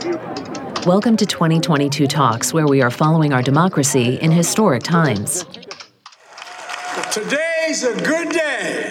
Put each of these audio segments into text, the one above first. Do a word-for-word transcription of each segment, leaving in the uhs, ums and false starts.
Welcome to twenty twenty-two Talks, where we are following our democracy in historic times. Today's a good day.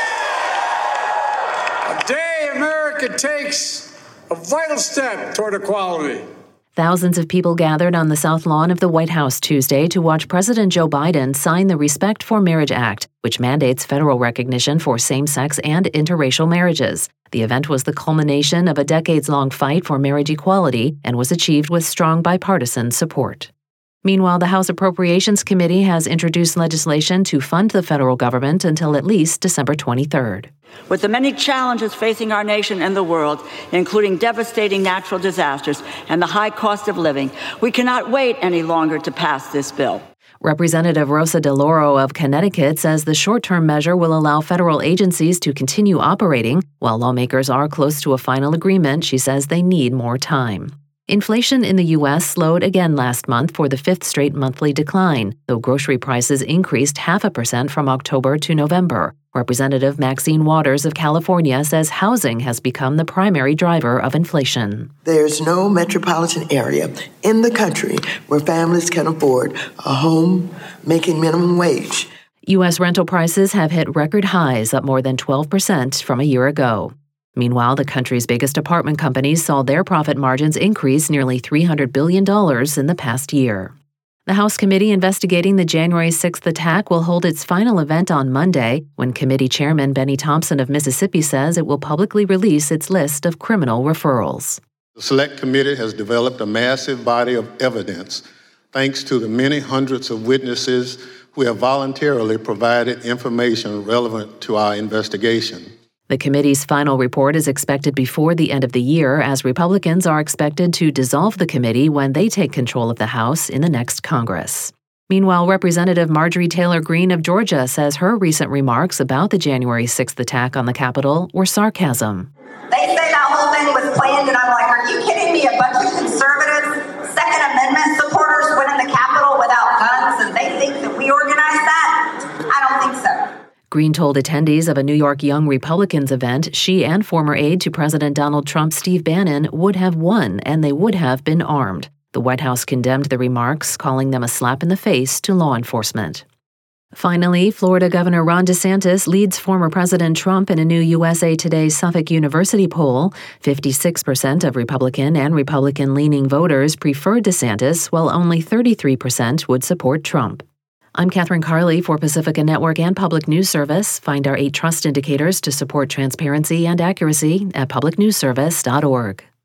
A day America takes a vital step toward equality. Thousands of people gathered on the South Lawn of the White House Tuesday to watch President Joe Biden sign the Respect for Marriage Act, which mandates federal recognition for same-sex and interracial marriages. The event was the culmination of a decades-long fight for marriage equality and was achieved with strong bipartisan support. Meanwhile, the House Appropriations Committee has introduced legislation to fund the federal government until at least December twenty-third. With the many challenges facing our nation and the world, including devastating natural disasters and the high cost of living, we cannot wait any longer to pass this bill. Representative Rosa DeLauro of Connecticut says the short-term measure will allow federal agencies to continue operating. While lawmakers are close to a final agreement, she says they need more time. Inflation in the U S slowed again last month for the fifth straight monthly decline, though grocery prices increased half a percent from October to November. Representative Maxine Waters of California says housing has become the primary driver of inflation. There's no metropolitan area in the country where families can afford a home making minimum wage. U S rental prices have hit record highs, up more than twelve percent from a year ago. Meanwhile, the country's biggest apartment companies saw their profit margins increase nearly three hundred billion dollars in the past year. The House committee investigating the January sixth attack will hold its final event on Monday, when Committee Chairman Benny Thompson of Mississippi says it will publicly release its list of criminal referrals. The Select Committee has developed a massive body of evidence thanks to the many hundreds of witnesses who have voluntarily provided information relevant to our investigation. The committee's final report is expected before the end of the year, as Republicans are expected to dissolve the committee when they take control of the House in the next Congress. Meanwhile, Representative Marjorie Taylor Greene of Georgia says her recent remarks about the January sixth attack on the Capitol were sarcasm. They say that whole thing was planned, and I'm like, are you kidding me? A bunch of conservatives, Second Amendment supporters went in the Capitol without guns, and they think that we organized that? I don't think so. Greene told attendees of a New York Young Republicans event she and former aide to President Donald Trump Steve Bannon would have won, and they would have been armed. The White House condemned the remarks, calling them a slap in the face to law enforcement. Finally, Florida Governor Ron DeSantis leads former President Trump in a new U S A Today Suffolk University poll. fifty-six percent of Republican and Republican-leaning voters preferred DeSantis, while only thirty-three percent would support Trump. I'm Catherine Carley for Pacifica Network and Public News Service. Find our eight trust indicators to support transparency and accuracy at public news service dot org.